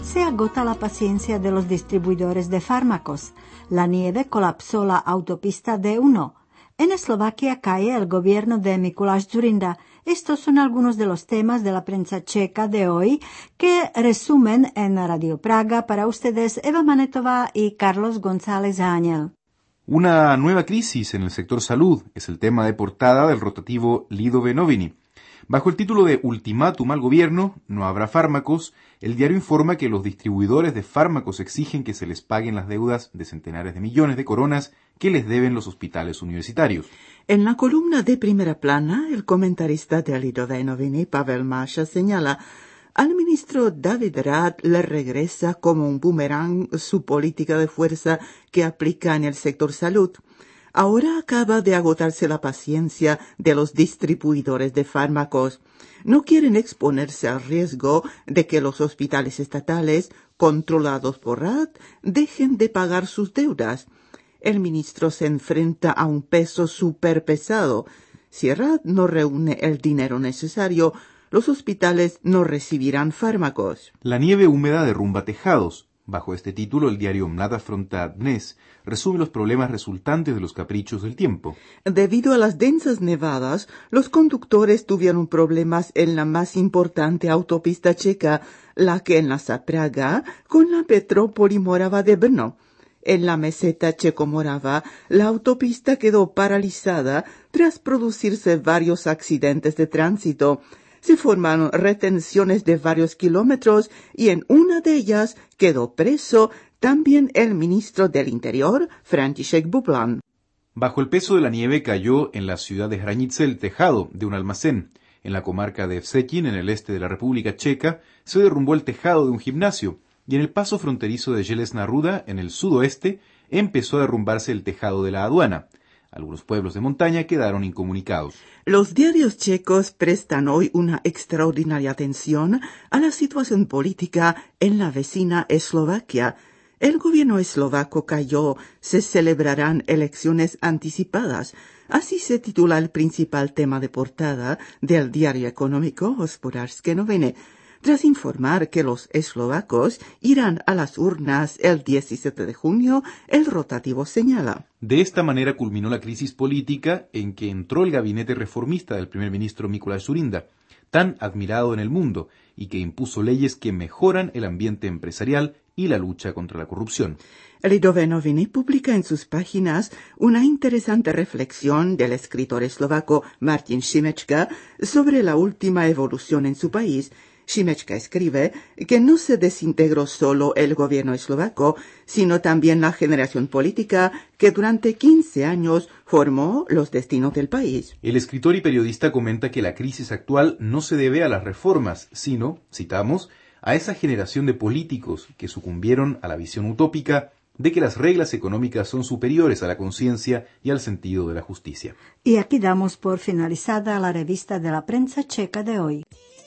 se agota la paciencia de los distribuidores de fármacos. La nieve colapsó la autopista D1. En Eslovaquia cae el gobierno de Mikuláš Dzurinda. Estos son algunos de los temas de la prensa checa de hoy que resumen en Radio Praga para ustedes Eva Manetová y Carlos González Áñez. Una nueva crisis en el sector salud es el tema de portada del rotativo Lidové Noviny. Bajo el título de Ultimátum al gobierno, no habrá fármacos, el diario informa que los distribuidores de fármacos exigen que se les paguen las deudas de centenares de millones de coronas que les deben los hospitales universitarios. En la columna de primera plana, el comentarista de Lidové Noviny, Pavel Mácha, señala: al ministro David Rath le regresa como un boomerang su política de fuerza que aplica en el sector salud. Ahora acaba de agotarse la paciencia de los distribuidores de fármacos. No quieren exponerse al riesgo de que los hospitales estatales, controlados por Rath, dejen de pagar sus deudas. El ministro se enfrenta a un peso superpesado. Si Rath no reúne el dinero necesario, los hospitales no recibirán fármacos. La nieve húmeda derrumba tejados. Bajo este título, el diario Mlada Fronta Dnes resume los problemas resultantes de los caprichos del tiempo. Debido a las densas nevadas, los conductores tuvieron problemas en la más importante autopista checa, la que enlaza Praga con la metrópoli morava de Brno. En la meseta checo-morava, la autopista quedó paralizada tras producirse varios accidentes de tránsito. Se formaron retenciones de varios kilómetros y en una de ellas quedó preso también el ministro del Interior, František Bublan. Bajo el peso de la nieve cayó en la ciudad de Hranice el tejado de un almacén. En la comarca de Vsetín, en el este de la República Checa, se derrumbó el tejado de un gimnasio y en el paso fronterizo de Železná Ruda, en el sudoeste, empezó a derrumbarse el tejado de la aduana. Algunos pueblos de montaña quedaron incomunicados. Los diarios checos prestan hoy una extraordinaria atención a la situación política en la vecina Eslovaquia. El gobierno eslovaco cayó, se celebrarán elecciones anticipadas. Así se titula el principal tema de portada del diario económico Hospodářské noviny. Tras informar que los eslovacos irán a las urnas el 17 de junio, el rotativo señala: de esta manera culminó la crisis política en que entró el gabinete reformista del primer ministro Mikuláš Dzurinda, tan admirado en el mundo, y que impuso leyes que mejoran el ambiente empresarial y la lucha contra la corrupción. Lidové Noviny publica en sus páginas una interesante reflexión del escritor eslovaco Martin Šimečka sobre la última evolución en su país. Šimečka escribe que no se desintegró solo el gobierno eslovaco, sino también la generación política que durante 15 años formó los destinos del país. El escritor y periodista comenta que la crisis actual no se debe a las reformas, sino, citamos, a esa generación de políticos que sucumbieron a la visión utópica de que las reglas económicas son superiores a la conciencia y al sentido de la justicia. Y aquí damos por finalizada la revista de la prensa checa de hoy.